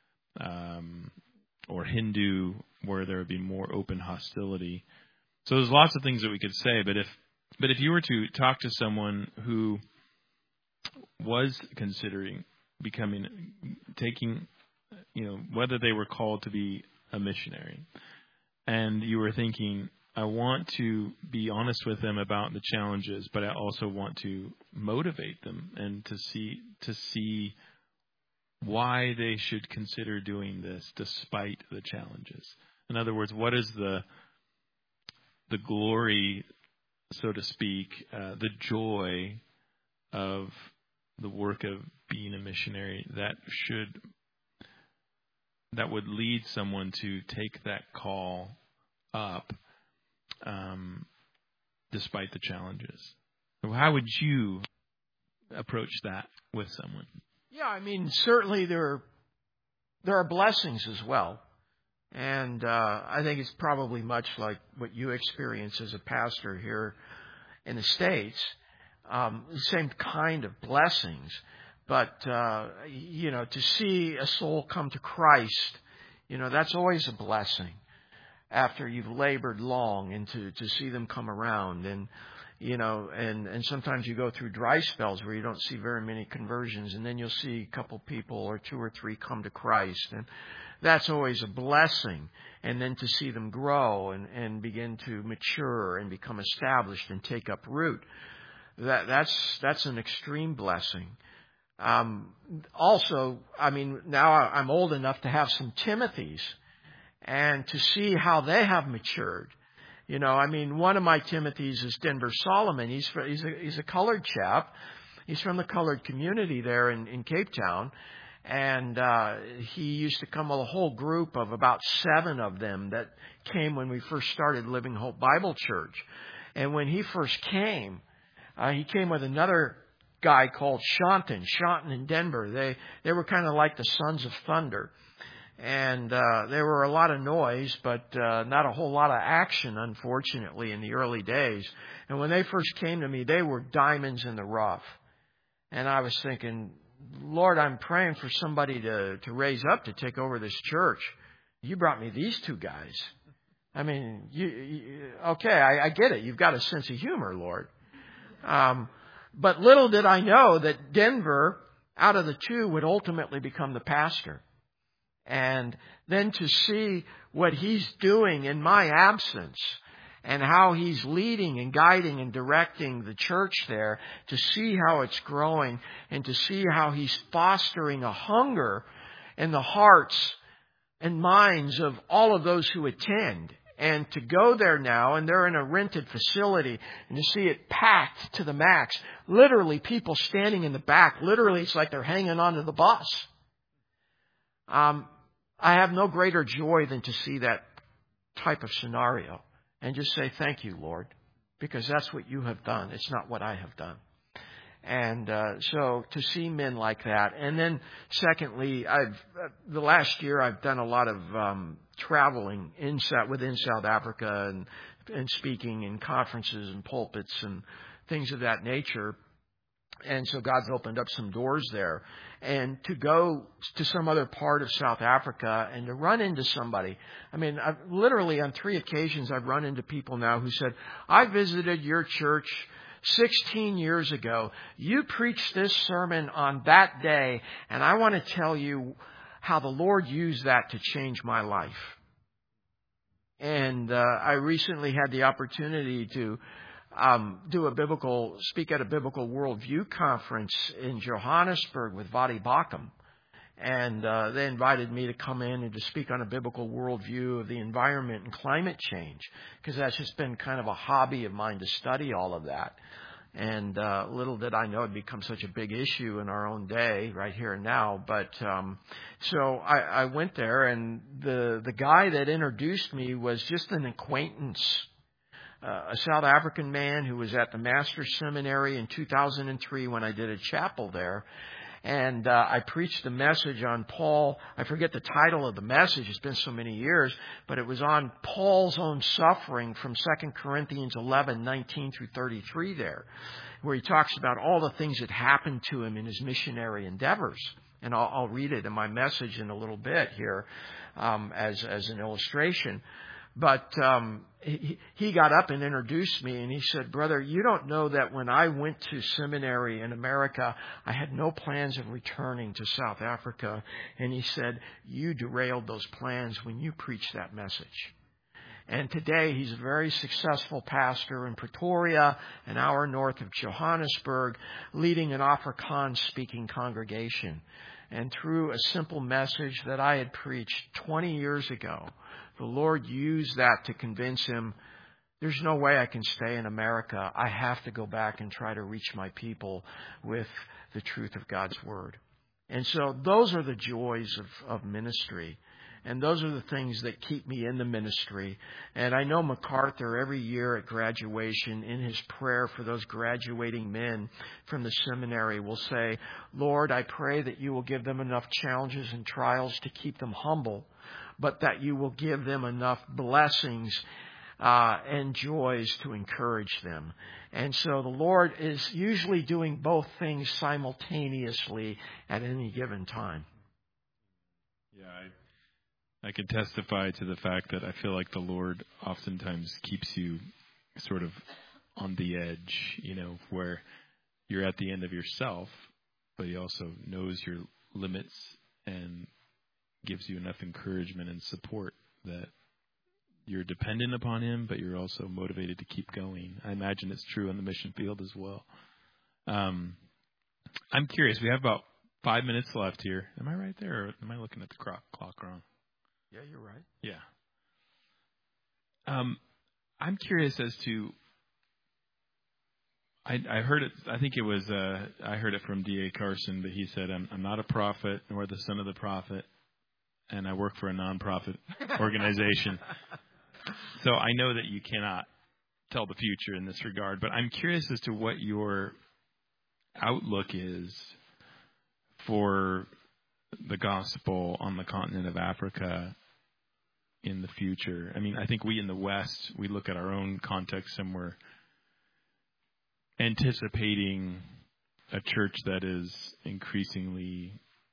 Hindu, where there would be more open hostility. So there's lots of things that we could say, but if you were to talk to someone who was considering taking, whether they were called to be a missionary, and you were thinking, I want to be honest with them about the challenges, but I also want to motivate them and to see why they should consider doing this despite the challenges. In other words, what is the glory, so to speak, the joy of the work of being a missionary that would lead someone to take that call up, despite the challenges. So how would you approach that with someone? Yeah, certainly there are blessings as well. And I think it's probably much like what you experience as a pastor here in the States. The same kind of blessings. But, to see a soul come to Christ, that's always a blessing. after you've labored long, and to see them come around. And and sometimes you go through dry spells where you don't see very many conversions, and then you'll see a couple people or two or three come to Christ, and that's always a blessing. And then to see them grow and begin to mature and become established and take up root, that's an extreme blessing. Also, now I'm old enough to have some Timothys, and to see how they have matured. One of my Timothys is Denver Solomon. He's a colored chap. He's from the colored community there in Cape Town. And he used to come with a whole group of about 7 of them that came when we first started Living Hope Bible Church. And when he first came, he came with another guy called Shanton in Denver. They were kind of like the Sons of Thunder. And there were a lot of noise, but not a whole lot of action, unfortunately, in the early days. And when they first came to me, they were diamonds in the rough. And I was thinking, Lord, I'm praying for somebody to raise up to take over this church. You brought me these 2 guys. Okay, I get it. You've got a sense of humor, Lord. But little did I know that Denver, out of the 2, would ultimately become the pastor. And then to see what he's doing in my absence and how he's leading and guiding and directing the church there, to see how it's growing and to see how he's fostering a hunger in the hearts and minds of all of those who attend. And to go there now, and they're in a rented facility, and to see it packed to the max, literally people standing in the back, literally it's like they're hanging onto the bus. I have no greater joy than to see that type of scenario and just say, thank you, Lord, because that's what you have done. It's not what I have done. And so to see men like that. And then secondly, the last year I've done a lot of traveling within South Africa and speaking in conferences and pulpits and things of that nature. And so God's opened up some doors there. And to go to some other part of South Africa and to run into somebody. I've literally on 3 occasions I've run into people now who said, I visited your church 16 years ago. You preached this sermon on that day, and I want to tell you how the Lord used that to change my life. And I recently had the opportunity to speak at a biblical worldview conference in Johannesburg with Vadi Bakum. And they invited me to come in and to speak on a biblical worldview of the environment and climate change, because that's just been kind of a hobby of mine to study all of that. And little did I know it'd become such a big issue in our own day, right here and now. But so I went there, and the guy that introduced me was just an acquaintance. A South African man who was at the Master's Seminary in 2003 when I did a chapel there. And I preached the message on Paul. I forget the title of the message. It's been so many years. But it was on Paul's own suffering from 2 Corinthians 11:19 through 33 there, where he talks about all the things that happened to him in his missionary endeavors. And I'll read it in my message in a little bit here as an illustration. But he got up and introduced me, and he said, brother, you don't know that when I went to seminary in America, I had no plans of returning to South Africa. And he said, you derailed those plans when you preached that message. And today he's a very successful pastor in Pretoria, an hour north of Johannesburg, leading an Afrikaans speaking congregation. And through a simple message that I had preached 20 years ago, the Lord used that to convince him, there's no way I can stay in America. I have to go back and try to reach my people with the truth of God's Word. And so those are the joys of ministry. And those are the things that keep me in the ministry. And I know MacArthur every year at graduation, in his prayer for those graduating men from the seminary, will say, Lord, I pray that you will give them enough challenges and trials to keep them humble, but that you will give them enough blessings and joys to encourage them. And so the Lord is usually doing both things simultaneously at any given time. Yeah, I can testify to the fact that I feel like the Lord oftentimes keeps you sort of on the edge, where you're at the end of yourself, but He also knows your limits and gives you enough encouragement and support that you're dependent upon Him, but you're also motivated to keep going. I imagine it's true on the mission field as well. I'm curious. We have about 5 minutes left here. Am I right there, or am I looking at the clock wrong? Yeah, you're right. Yeah. I'm curious as to. I heard it. I think it was. I heard it from D.A. Carson, but he said, "I'm not a prophet nor the son of the prophet, and I work for a nonprofit organization." So I know that you cannot tell the future in this regard, but I'm curious as to what your outlook is for the gospel on the continent of Africa in the future. I mean, I think we in the West, we look at our own context and we're anticipating a church that is increasingly,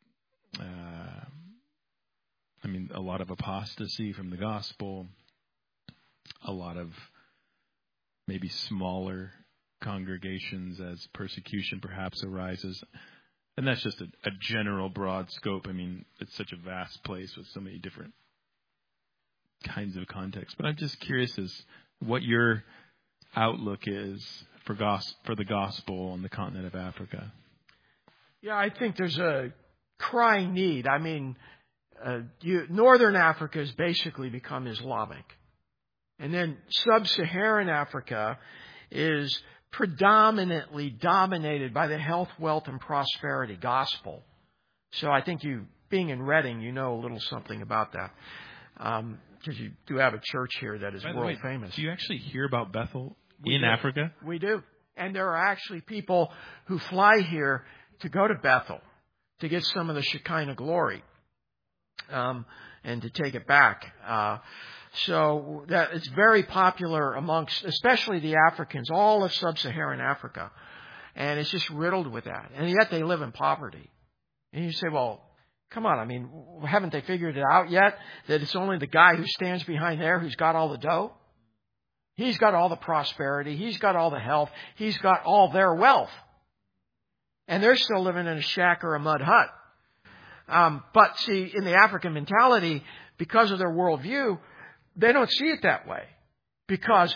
a lot of apostasy from the gospel, a lot of maybe smaller congregations as persecution perhaps arises. And that's just a general broad scope. I mean, it's such a vast place with so many different kinds of contexts. But I'm just curious as what your outlook is for the gospel on the continent of Africa. Yeah, I think there's a crying need. I mean, Northern Africa has basically become Islamic. And then Sub-Saharan Africa is predominantly dominated by the health, wealth, and prosperity gospel. So I think you, being in Reading, you know a little something about that. Because you do have a church here that is world famous. Do you actually hear about Bethel in Africa? We do. And there are actually people who fly here to go to Bethel to get some of the Shekinah glory and to take it back. So that it's very popular amongst, especially the Africans, all of Sub-Saharan Africa. And it's just riddled with that. And yet they live in poverty. And you say, well, come on, I mean, haven't they figured it out yet? That it's only the guy who stands behind there who's got all the dough? He's got all the prosperity. He's got all the health. He's got all their wealth. And they're still living in a shack or a mud hut. But see, in the African mentality, because of their worldview, they don't see it that way. Because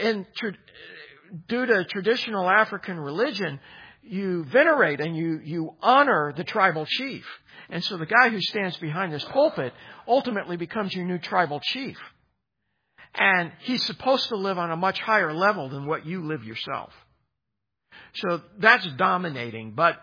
due to traditional African religion, you venerate and you honor the tribal chief. And so the guy who stands behind this pulpit ultimately becomes your new tribal chief. And he's supposed to live on a much higher level than what you live yourself. So that's dominating. But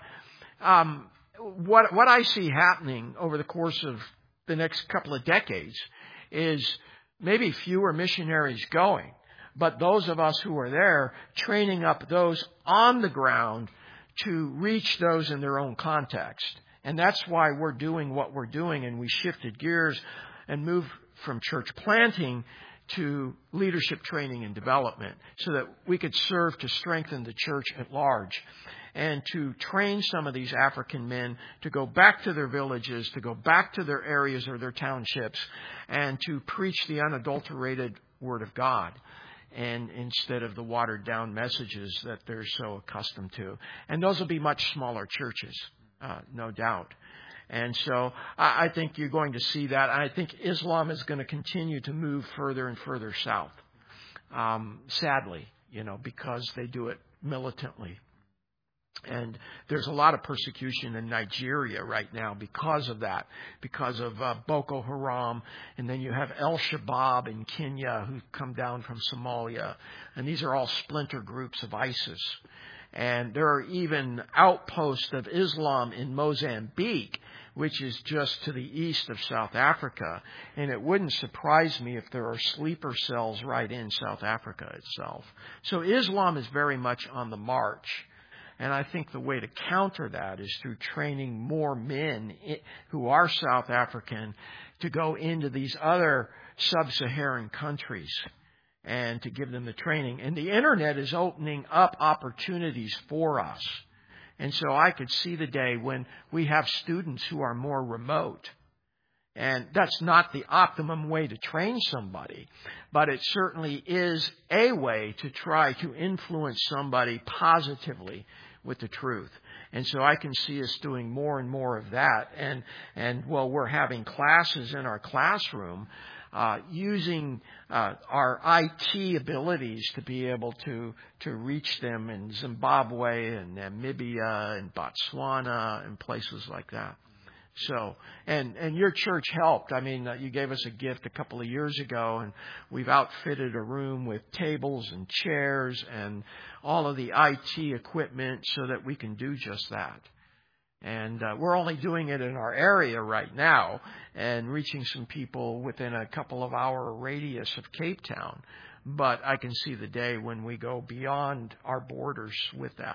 what I see happening over the course of the next couple of decades is maybe fewer missionaries going, but those of us who are there training up those on the ground to reach those in their own context. And that's why we're doing what we're doing, and we shifted gears and moved from church planting to leadership training and development so that we could serve to strengthen the church at large and to train some of these African men to go back to their villages, to go back to their areas or their townships, and to preach the unadulterated Word of God, and instead of the watered down messages that they're so accustomed to. And those will be much smaller churches, no doubt. And so I think you're going to see that. I think Islam is going to continue to move further and further south, sadly, because they do it militantly. And there's a lot of persecution in Nigeria right now because of that, because of Boko Haram. And then you have El-Shabaab in Kenya who come down from Somalia. And these are all splinter groups of ISIS. And there are even outposts of Islam in Mozambique, which is just to the east of South Africa. And it wouldn't surprise me if there are sleeper cells right in South Africa itself. So Islam is very much on the march. And I think the way to counter that is through training more men who are South African to go into these other sub-Saharan countries and to give them the training. And the Internet is opening up opportunities for us. And so I could see the day when we have students who are more remote And that's not the optimum way to train somebody, but it certainly is a way to try to influence somebody positively with the truth. And so I can see us doing more and more of that. And while we're having classes in our classroom, using our IT abilities to be able to reach them in Zimbabwe and Namibia and Botswana and places like that. So, and your church helped. I mean, you gave us a gift a couple of years ago, and we've outfitted a room with tables and chairs and all of the IT equipment so that we can do just that. And we're only doing it in our area right now and reaching some people within a couple of hour radius of Cape Town. But I can see the day when we go beyond our borders with that.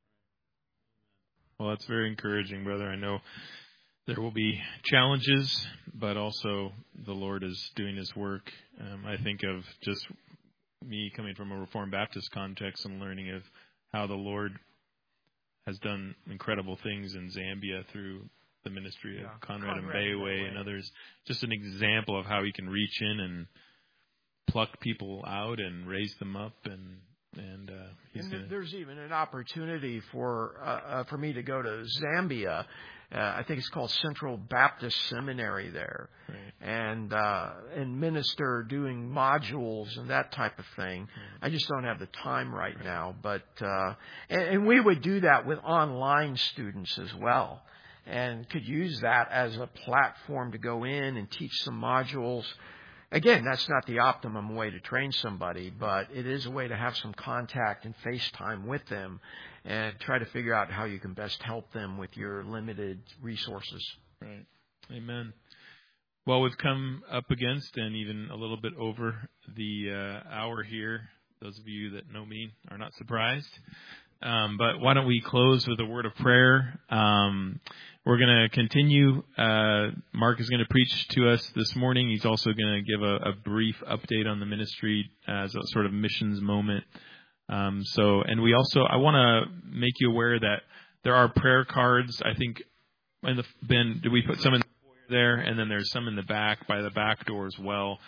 Well, that's very encouraging, brother. I know there will be challenges, but also the Lord is doing His work. I think of just me coming from a Reformed Baptist context and learning of how the Lord has done incredible things in Zambia through the ministry of Conrad Mbewe and others. Just an example of how He can reach in and pluck people out and raise them up, and there's even an opportunity for me to go to Zambia. I think it's called Central Baptist Seminary there, right. and minister doing modules and that type of thing. Mm-hmm. I just don't have the time right now, but and we would do that with online students as well, and could use that as a platform to go in and teach some modules. Again, that's not the optimum way to train somebody, but it is a way to have some contact and FaceTime with them and try to figure out how you can best help them with your limited resources. Right. Amen. Well, we've come up against and even a little bit over the hour here. Those of you that know me are not surprised. But why don't we close with a word of prayer? We're going to continue. Mark is going to preach to us this morning. He's also going to give a brief update on the ministry as a sort of missions moment. I want to make you aware that there are prayer cards. I think in the bin, we put some in the foyer there, and then there's some in the back by the back door as well.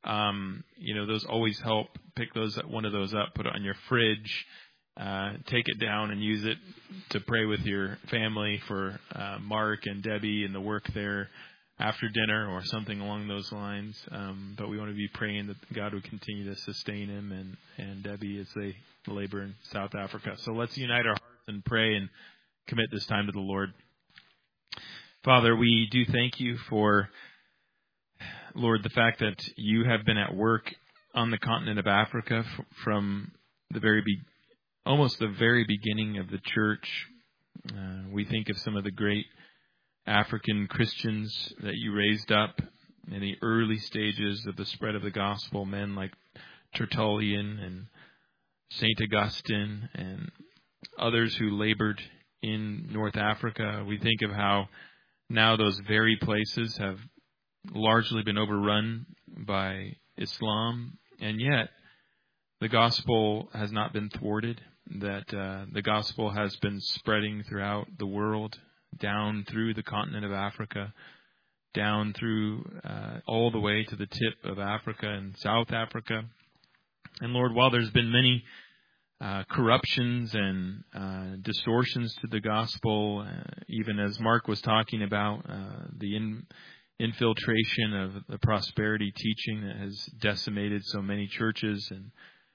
Those always help. Pick one of those up, put it on your fridge. Take it down and use it to pray with your family for Mark and Debbie and the work there after dinner or something along those lines. But we want to be praying that God would continue to sustain him and Debbie as they labor in South Africa. So let's unite our hearts and pray and commit this time to the Lord. Father, we do thank you for, Lord, the fact that you have been at work on the continent of Africa from the almost the very beginning of the church. We think of some of the great African Christians that you raised up in the early stages of the spread of the gospel, men like Tertullian and St. Augustine and others who labored in North Africa. We think of how now those very places have largely been overrun by Islam, and yet the gospel has not been thwarted, that the gospel has been spreading throughout the world, down through the continent of Africa, down through all the way to the tip of Africa and South Africa. And Lord, while there's been many corruptions and distortions to the gospel, even as Mark was talking about, the infiltration of the prosperity teaching that has decimated so many churches, and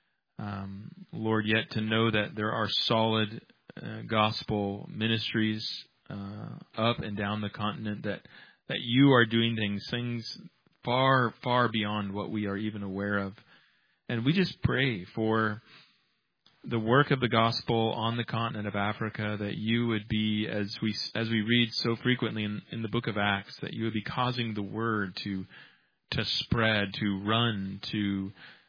Lord, yet to know that there are solid gospel ministries up and down the continent, that you are doing things far, far beyond what we are even aware of. And we just pray for the work of the gospel on the continent of Africa, that you would be, as we read so frequently in the book of Acts, that you would be causing the word to spread, to run, to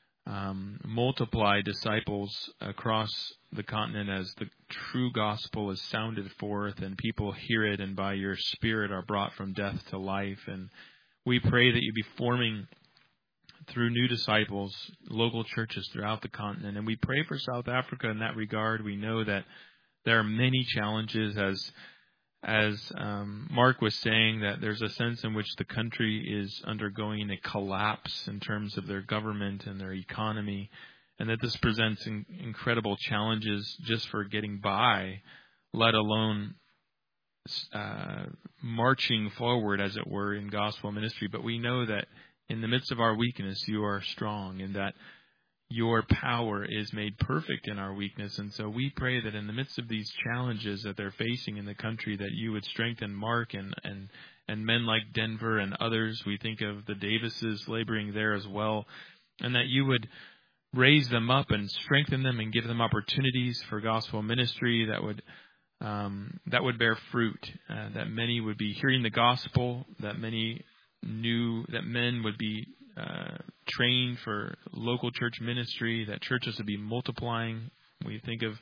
multiply disciples across the continent as the true gospel is sounded forth and people hear it and by your Spirit are brought from death to life. And we pray that you be forming through new disciples, local churches throughout the continent. And we pray for South Africa in that regard. We know that there are many challenges as Mark was saying, that there's a sense in which the country is undergoing a collapse in terms of their government and their economy, and that this presents incredible challenges just for getting by, let alone marching forward, as it were, in gospel ministry. But we know that in the midst of our weakness, you are strong, and that your power is made perfect in our weakness. And so we pray that in the midst of these challenges that they're facing in the country, that you would strengthen Mark and men like Denver and others. We think of the Davises laboring there as well, and that you would raise them up and strengthen them and give them opportunities for gospel ministry that would bear fruit, that many would be hearing the gospel, that men would be trained for local church ministry, that churches would be multiplying. We think of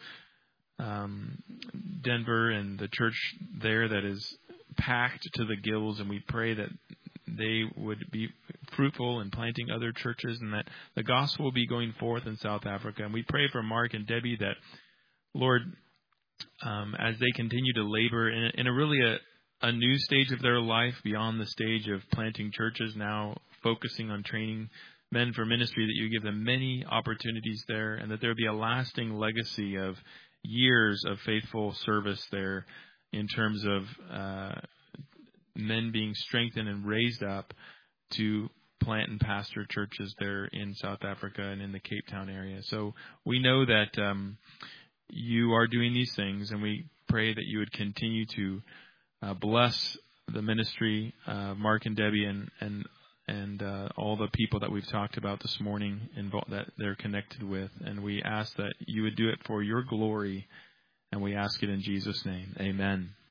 Denver and the church there that is packed to the gills, and we pray that they would be fruitful in planting other churches, and that the gospel will be going forth in South Africa. And we pray for Mark and Debbie that, Lord, as they continue to labor in a really a new stage of their life, beyond the stage of planting churches, now focusing on training men for ministry, that you give them many opportunities there, and that there be a lasting legacy of years of faithful service there, in terms of men being strengthened and raised up to plant and pastor churches there in South Africa and in the Cape Town area. So we know that you are doing these things, and we pray that you would continue to bless the ministry, Mark and Debbie, and all the people that we've talked about this morning that they're connected with. And we ask that you would do it for your glory, and we ask it in Jesus' name. Amen.